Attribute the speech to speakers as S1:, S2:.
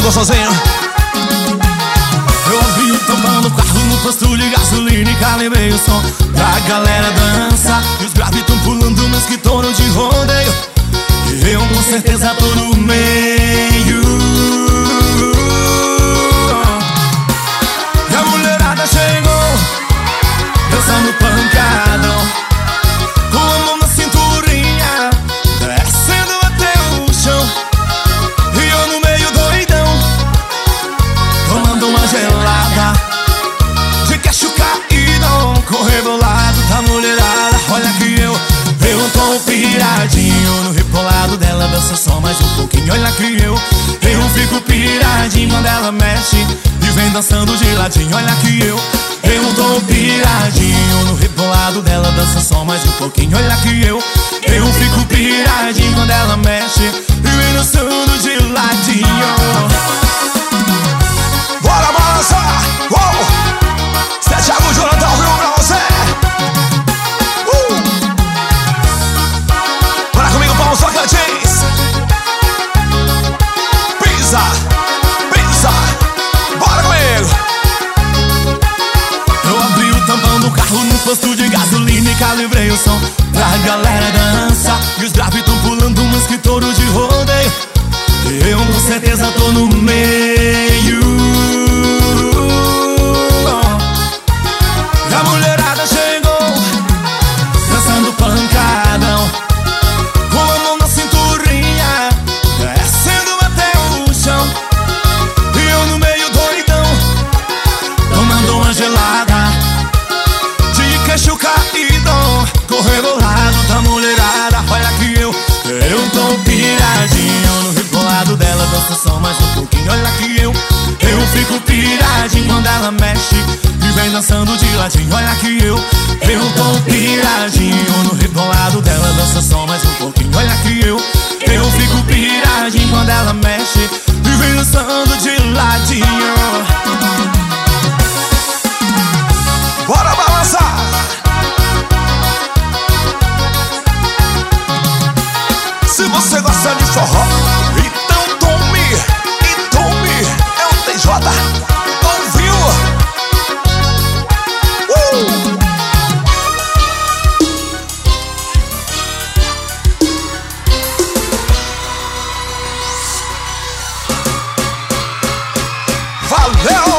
S1: gostosinho. Eu ouvi o tampão do carro no posto de gasolina e calibrei o som pra galera dança. E os graves tão pulando, mas que touro de rodeio. E eu com certeza tô no meio. E a mulherada chegou dançando pancadão, com a mão na cinturinha, descendo até o chão. E eu no meio doidão, tomando uma gelada de queixo caído, com rebolado da mulherada. Olha que eu tô piradinho no rebolado dela, dança só mais um pouquinho. Olha que eu fico piradinho quando ela mexe e vem dançando de ladinho. Olha que eu tô piradinho no rebolado dela, dança só mais um pouquinho. Olha que eu fico piradinho quando ela mexe e vem dançando de ladinho.
S2: Bora balançar! Uou! Zé Thiago Jonathan, viu pra você? Bora comigo, Paulo Socrates! Pisa! Pisa! Bora comigo!
S1: Eu abri o tampão do carro no posto de gasolina e calibrei o som pra galera dança. E os graves tão pulando, mas que touro de rodeio. E eu com certeza tô no meio. E a mulherada chegou dançando pancadão, com a mão na cinturinha, descendo até o chão. E eu no meio doidão, tomando uma gelada de queixo caído, com rebolado da mulherada. Olha que eu tô piradinho no rebolado dela, dança só mais um pouquinho. Olha que eu fico piradinho quando ela mexe e vem dançando de ladinho. Olha que eu tô piradinho no rebolado dela, dança só mais um pouquinho. Olha que eu fico piradinho quando ela mexe e vem dançando de ladinho.
S2: Bora balançar! Se você gosta de forró, então tome, e tome, é o TJ, ouviu? Valeu!